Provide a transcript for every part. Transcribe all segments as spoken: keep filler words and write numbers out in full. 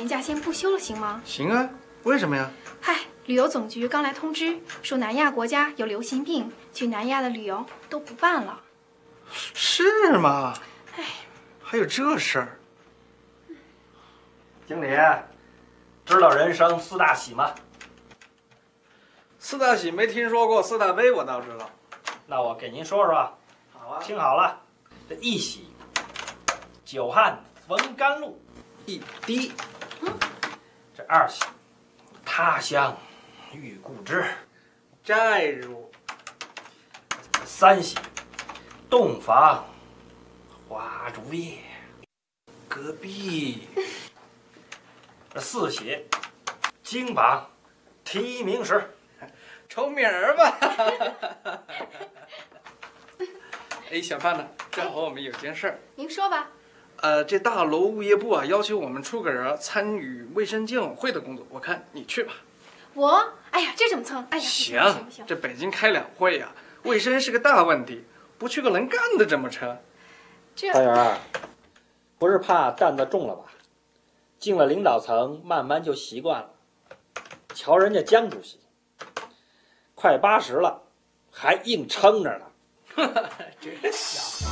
年假先不休了，行吗？ 行啊，为什么呀？ 嗨，旅游总局刚来通知，说南亚国家有流行病，去南亚的旅游都不办了。 是吗？ 哎， 还有这事儿？ 经理，知道人生四大喜吗？ 四大喜没听说过，四大悲我倒知道。 那我给您说说。 好啊， 听好了，这一喜，久旱逢甘露； 一滴， 这二喜，他乡遇故知； 债入； 三喜，洞房花烛夜； 隔壁； 四喜，金榜题名时。 抽名儿吧。哎，小胖呢？正好我们有件事儿。 您说吧。 呃，这大楼物业部啊，要求我们出个人参与卫生监委会的工作，我看你去吧。 我？哎呀，这怎么蹭？哎呀， 行， 行不行？ 这北京开两会呀、啊，卫生是个大问题，不去个能干的怎么成？ 这潘源，不是怕担子重了吧？进了领导层，慢慢就习惯了。瞧人家江主席，快八十了，还硬撑着呢。 真小。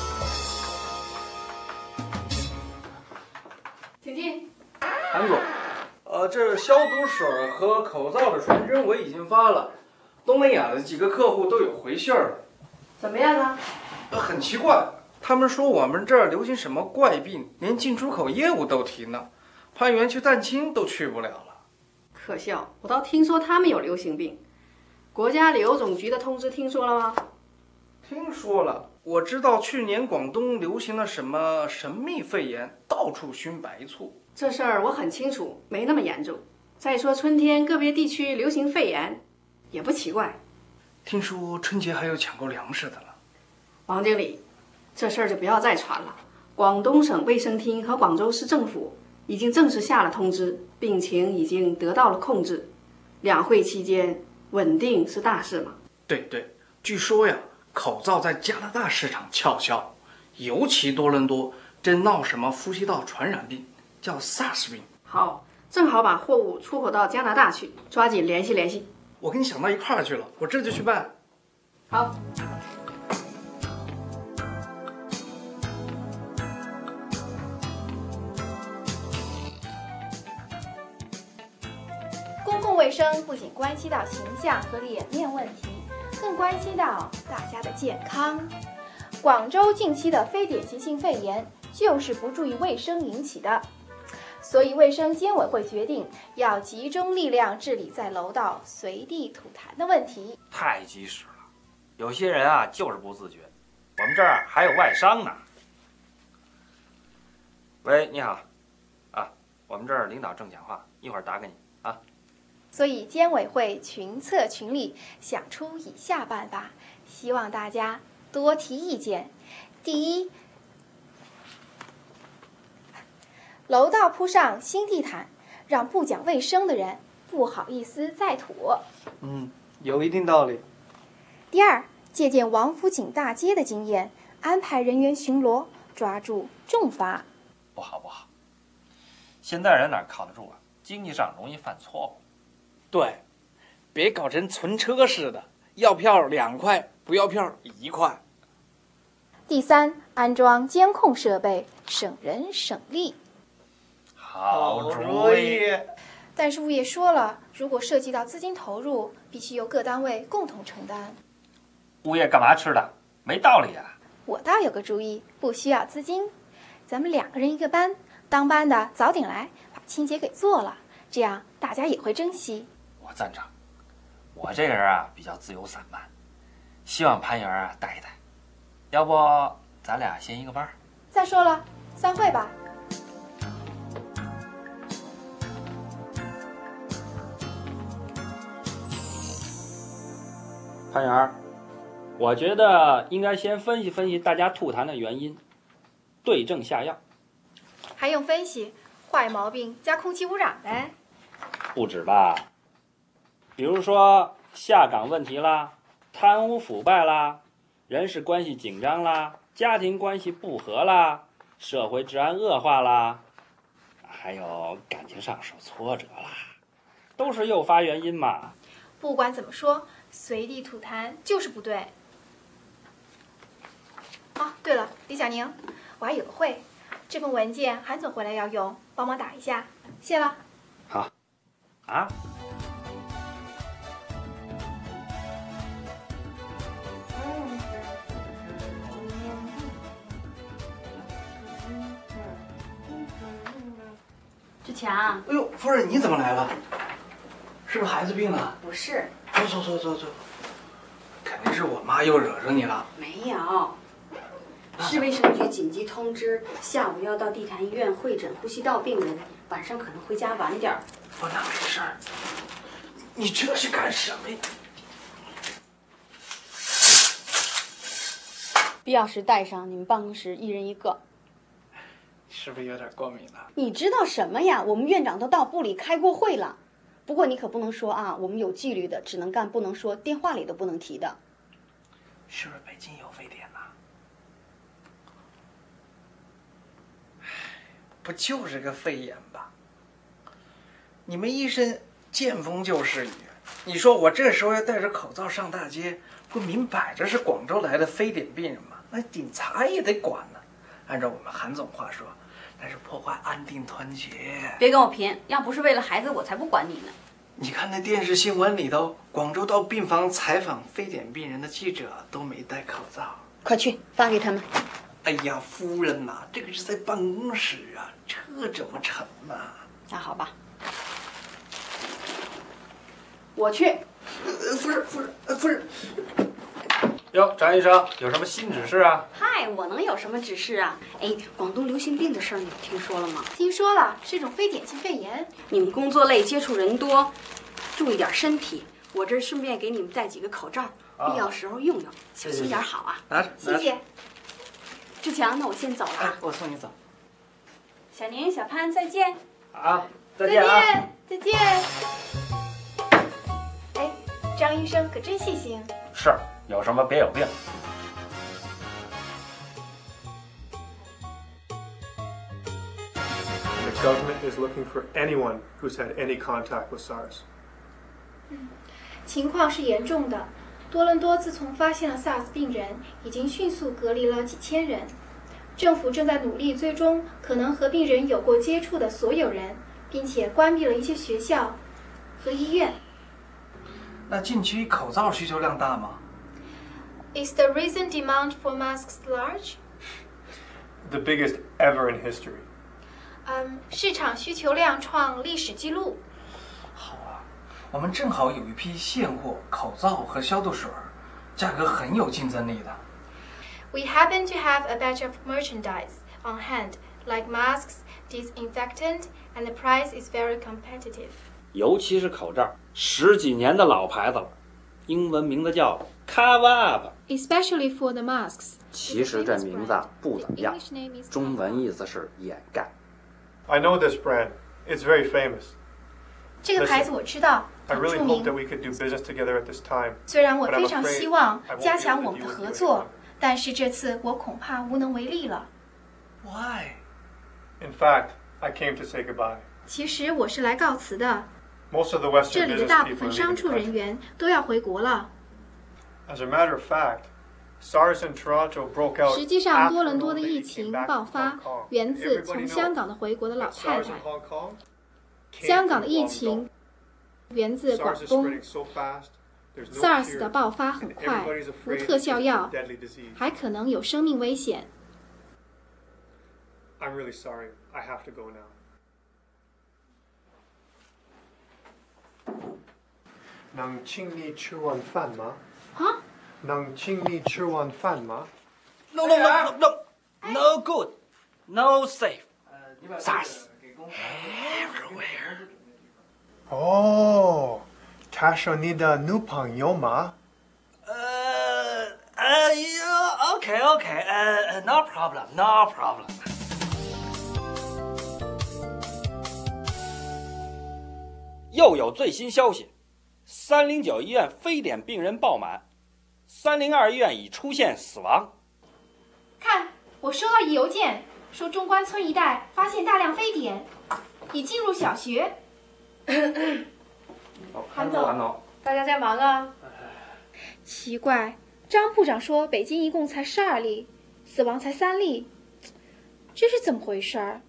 请进。 韩总，呃，这消毒水和口罩的传真我已经发了，东南亚的几个客户都有回信了。 怎么样啊？ 呃，很奇怪，他们说我们这儿流行什么怪病，连进出口业务都停了，攀援去探亲都去不了了。 可笑，我倒听说他们有流行病。国家旅游总局的通知听说了吗？ 听说了，我知道去年广东流行了什么神秘肺炎，到处熏白醋。 这事儿我很清楚，没那么严重。再说春天个别地区流行肺炎，也不奇怪。 听说春节还有抢购粮食的了。 王经理，这事儿就不要再传了。广东省卫生厅和广州市政府已经正式下了通知，病情已经得到了控制。两会期间稳定是大事嘛。 对对，据说呀，口罩在加拿大市场畅销，尤其多伦多正闹什么呼吸道传染病，叫 SARS 病。 好，正好把货物出口到加拿大去，抓紧联系联系。 我跟你想到一块儿去了，我这就去办。 好。 公共卫生不仅关系到形象和脸面问题，更关系到大家的健康。广州近期的非典型性肺炎就是不注意卫生引起的，所以卫生监委会决定要集中力量治理在楼道随地吐痰的问题。 太及时了，有些人啊就是不自觉。我们这儿还有外商呢。喂，你好，啊，我们这儿领导正讲话，一会儿打给你啊。 所以监委会群策群力，想出以下办法，希望大家多提意见。第一，楼道铺上新地毯，让不讲卫生的人不好意思再吐。 嗯，有一定道理。 第二，借鉴王府井大街的经验，安排人员巡逻，抓住重罚。 不好不好，现代人哪靠得住啊？经济上容易犯错误。 对，别搞成存车似的，要票两块，不要票一块。 第三，安装监控设备，省人省力。 好主意。 但是物业说了，如果涉及到资金投入，必须由各单位共同承担。 物业干嘛吃的？没道理啊！ 我倒有个主意，不需要资金，咱们两个人一个班，当班的早点来，把清洁给做了，这样大家也会珍惜。 我赞成。我这个人啊比较自由散漫，希望潘源啊带一带。要不咱俩先一个班？ 再说了，散会吧。 潘源，我觉得应该先分析分析大家吐痰的原因，对症下药。 还用分析？坏毛病加空气污染呗。 不止吧，比如说下岗问题啦，贪污腐败啦，人事关系紧张啦，家庭关系不和啦，社会治安恶化啦。 还有感情上受挫折啦，都是诱发原因嘛。 不管怎么说，随地吐痰就是不对。哦，对了，李小宁，我还有个会，这份文件韩总回来要用，帮忙打一下，谢了。 好。啊？ 志强， 哎呦，夫人你怎么来了？是不是孩子病了？ 不是， 走走走走走，肯定是我妈又惹着你了。 没有。市卫生局紧急通知，下午要到地坛医院会诊呼吸道病人，晚上可能回家晚点儿。 不，那没事儿。你这是干什么呀？ 必要时带上，你们办公室一人一个。 是不是有点过敏了？ 你知道什么呀？我们院长都到部里开过会了。不过你可不能说啊，我们有纪律的，只能干不能说，电话里都不能提的。 是不是北京有非典呐？不就是个肺炎吧？你们医生见风就是雨，你说我这时候要戴着口罩上大街，不明摆着是广州来的非典病人吗？那警察也得管呢。按照我们韩总话说，那是破坏安定团结。 别跟我贫，要不是为了孩子，我才不管你呢。 你看那电视新闻里头，广州到病房采访非典病人的记者都没戴口罩。 快去发给他们。 哎呀，夫人呐、啊，这个是在办公室啊，这怎么成呢、啊？ 那好吧，我去。 呃，夫人，夫人，呃，夫人。 哟，张医生，有什么新指示啊？ 嗨，我能有什么指示啊？哎，广东流行病的事儿你们听说了吗？ 听说了，是一种非典型肺炎。 你们工作累，接触人多，注意点身体。我这顺便给你们带几个口罩，必要时候用用，小心点好啊。 拿着， 谢谢。 志强，那我先走了啊。 我送你走。 小宁、小潘，再见。 啊，再再见啊！ 再见。哎，张医生可真细心。 是，有什么别有病。 The government is looking for anyone who's had any contact with SARS. 嗯，情况是严重的。多伦多自从发现了 SARS 病人，已经迅速隔离了几千人。政府正在努力追踪可能和病人有过接触的所有人，并且关闭了一些学校和医院。 那近期口罩需求量大吗？ Is the recent demand for masks large? The biggest ever in history. 嗯，市场需求量创历史记录。 好啊，我们正好有一批现货口罩和消毒水，价格很有竞争力的。 We happen to have a batch of merchandise on hand, like masks, disinfectant, and the price is very competitive. 尤其是口罩，十几年的老牌子了，英文名字叫 Cover Up。 Especially for the masks. 其实这名字不怎么样，中文意思是掩盖。 I know this brand. It's very famous. 这个牌子我知道， I 很 really 著 hope 名 that。we could do business together at this time. 虽然我 but I'm 非常 afraid 希望 I won't 加 be 强 able 我 to 们 do 的 it 合 any 作， longer. 但是这次我恐怕无能为力了。 Why? In fact, I came to say goodbye. 其实我是来告辞的， Most of the 这 Western 里的 business 大部 people 分 are 商 leaving 处 the 人 country. 员都要回国了。 As a matter of fact, SARS in Toronto broke out 实际上， after 多伦多的 Nobody 疫 came 情 back 爆 from 发 Hong Kong. 源自 Everybody 从 knows 香港的回国的老 that 太 SARS 太 in。Hong Kong came 香港的 from 疫 Guangdong. 情源自广 SARS is 东 spreading so fast, there's no ，SARS 的 cure, 爆发很 and 快， everybody's 无 afraid 特 it's 效 a 药， deadly disease. 还可能有生命危险。 I'm really sorry. I have to go now. 能请你吃晚饭吗？ 啊？ 能请你吃晚饭吗？ No no no no no good, no safe. SARS everywhere. 哦，她是你的女朋友吗？ 呃呃，OK OK，呃，no problem, no problem。又有最新消息，三零九医院非典病人爆满，三零二医院已出现死亡。 看，我收到一邮件，说中关村一带发现大量非典， 已进入小学。 韩总，韩总， 大家在忙啊。 奇怪，张部长说北京一共才十二例，死亡才三例，这是怎么回事儿？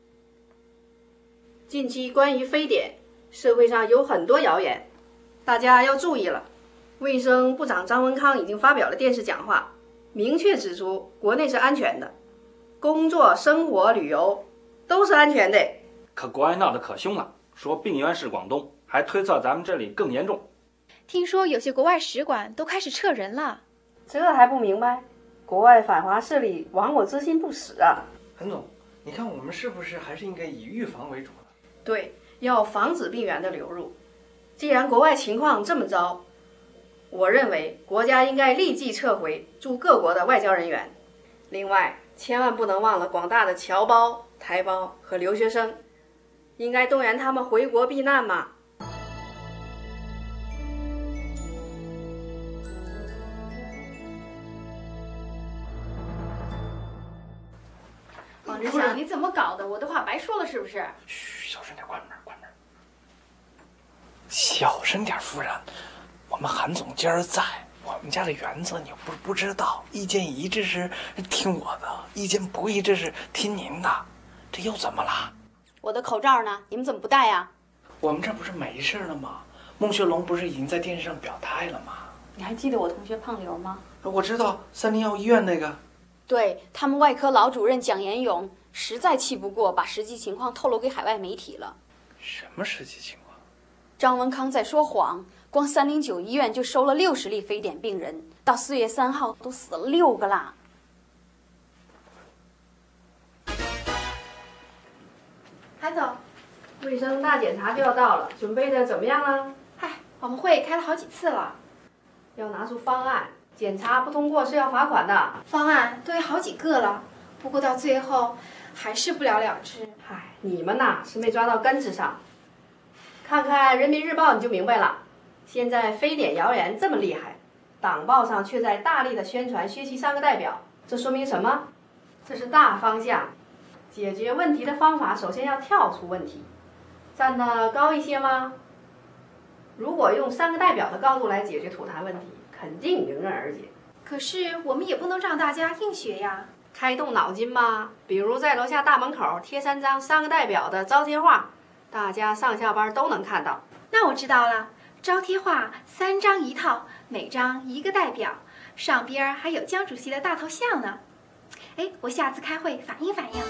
近期关于非典，社会上有很多谣言，大家要注意了。卫生部长张文康已经发表了电视讲话，明确指出国内是安全的，工作、生活、旅游都是安全的。 可国外闹得可凶了，说病源是广东，还推测咱们这里更严重。 听说有些国外使馆都开始撤人了。 这还不明白？国外反华势力亡我之心不死啊！ 韩总，你看我们是不是还是应该以预防为主呢？ 对，要防止病源的流入。既然国外情况这么糟，我认为国家应该立即撤回驻各国的外交人员。另外，千万不能忘了广大的侨胞、台胞和留学生，应该动员他们回国避难嘛。 王志祥，你怎么搞的？我的话白说了是不是？ 嘘，小声点，关门，关门。小声点，夫人，我们韩总今儿在，我们家的原则你不不知道，意见一致是听我的，意见不一致是听您的，这又怎么了？ 我的口罩呢？你们怎么不戴呀？ 我们这不是没事了吗？孟学龙不是已经在电视上表态了吗？ 你还记得我同学胖刘吗？ 我知道三零幺医院那个。 对，他们外科老主任蒋延勇实在气不过，把实际情况透露给海外媒体了。 什么实际情况？ 张文康在说谎，光三零九医院就收了六十例非典病人，到四月三号都死了六个啦。 韩总， 卫生大检查就要到了，准备的怎么样了？ 嗨，我们会开了好几次了， 要拿出方案，检查不通过是要罚款的。 方案都有好几个了，不过到最后还是不了了之。 嗨，你们呐是没抓到根子上。看看人民日报你就明白了，现在非典谣言这么厉害，党报上却在大力的宣传学习三个代表，这说明什么？这是大方向，解决问题的方法首先要跳出问题，站得高一些吗？如果用三个代表的高度来解决吐痰问题，肯定迎刃而解。 可是我们也不能让大家硬学呀， 开动脑筋嘛，比如在楼下大门口贴三张三个代表的招贴画，大家上下班都能看到。 那我知道了，招贴画三张一套，每张一个代表，上边还有江主席的大头像呢。哎，我下次开会反映反映。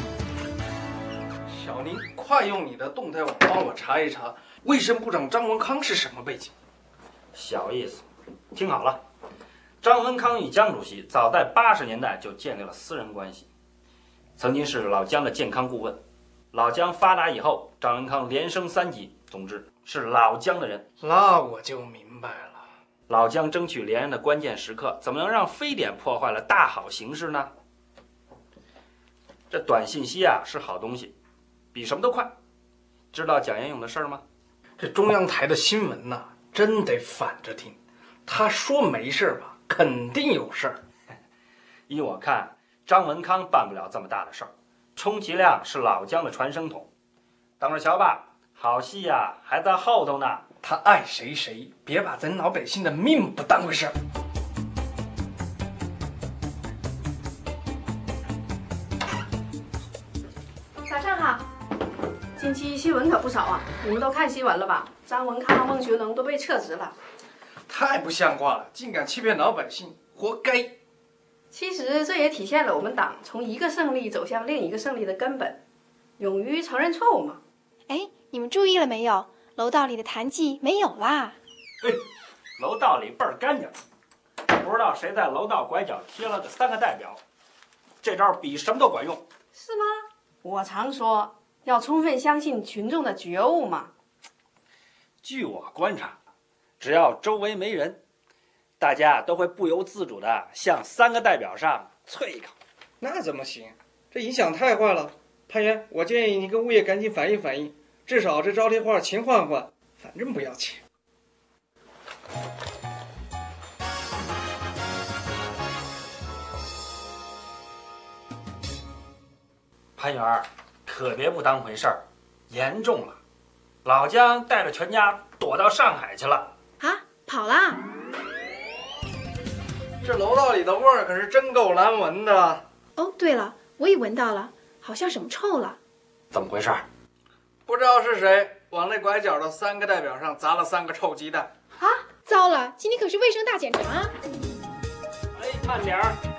小宁，快用你的动态网帮我查一查，卫生部长张文康是什么背景？ 小意思，听好了，张文康与江主席早在八十年代就建立了私人关系，曾经是老江的健康顾问。老江发达以后，张文康连升三级，总之是老江的人。 那我就明白了。 老江争取连任的关键时刻，怎么能让非典破坏了大好形势呢？这短信息啊是好东西，比什么都快。知道蒋延勇的事儿吗？ 这中央台的新闻呐、啊，真得反着听。他说没事吧，肯定有事儿。 依我看，张文康办不了这么大的事儿，充其量是老江的传声筒。等着瞧吧，好戏呀、啊、还在后头呢。 他爱谁谁，别把咱老百姓的命不当回事儿。 早上好。 近期新闻可不少啊，你们都看新闻了吧？张文康、孟学农都被撤职了， 太不像话了，竟敢欺骗老百姓，活该！ 其实这也体现了我们党从一个胜利走向另一个胜利的根本，勇于承认错误嘛。 哎，你们注意了没有？楼道里的痰迹没有啦。 哎，楼道里倍儿干净，不知道谁在楼道拐角贴了个三个代表，这招比什么都管用。 是吗？我常说要充分相信群众的觉悟嘛。 据我观察，只要周围没人，大家都会不由自主地向三个代表上啐一口。 那怎么行？这影响太坏了。潘源，我建议你跟物业赶紧反映反映，至少这招贴画钱换换，反正不要钱。 潘源，可别不当回事儿， 严重了，老姜带着全家躲到上海去了。 啊，跑啦！ 这楼道里的味儿可是真够难闻的。 哦，对了，我也闻到了，好像什么臭了。 怎么回事？ 不知道是谁往那拐角的三个代表上砸了三个臭鸡蛋。 啊，糟了，今天可是卫生大检查啊！ 哎，慢点儿。